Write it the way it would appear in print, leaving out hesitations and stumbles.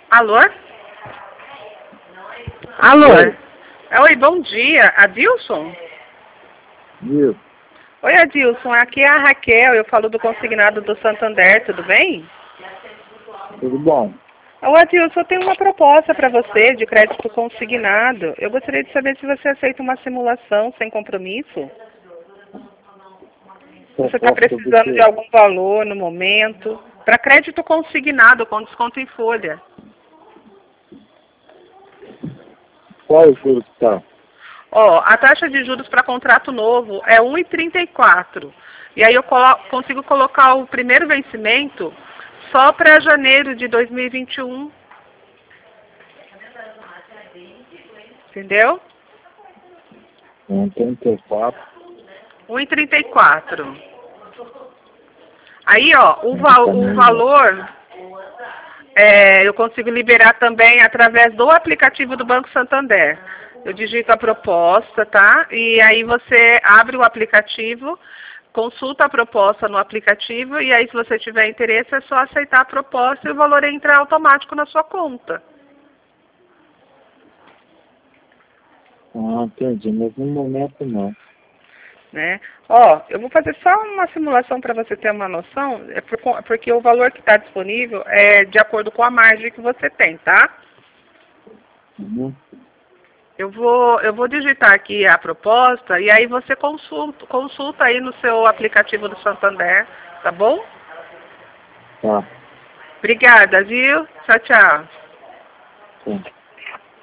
Alô? Alô? Oi. Oi, bom dia. Adilson? Isso. Oi, Adilson. Aqui é a Raquel. Eu falo do consignado do Santander, tudo bem? Tudo bom? Ô, Adilson, eu tenho uma proposta para você de crédito consignado. Eu gostaria de saber se você aceita uma simulação sem compromisso. Você está Proposta do precisando de quê? algum valor no momento. Para crédito consignado, com desconto em folha. Qual o juro que tá? Ó, a taxa de juros para contrato novo é 1,34. E aí eu consigo colocar o primeiro vencimento só para janeiro de 2021. Entendeu? 34. 1,34. Aí, ó, o Também. valor eu consigo liberar também através do aplicativo do Banco Santander. Eu digito a proposta, tá? E aí você abre o aplicativo, consulta a proposta no aplicativo e aí se você tiver interesse é só aceitar a proposta e o valor entra automático na sua conta. Ah, entendi. Mas no momento não. Né? Ó, eu vou fazer só uma simulação para você ter uma noção, porque o valor que está disponível é de acordo com a margem que você tem, tá? Uhum. Eu vou digitar aqui a proposta e aí você consulta aí no seu aplicativo do Santander, tá bom? Tá. Obrigada, viu? Tchau, tchau. Tá.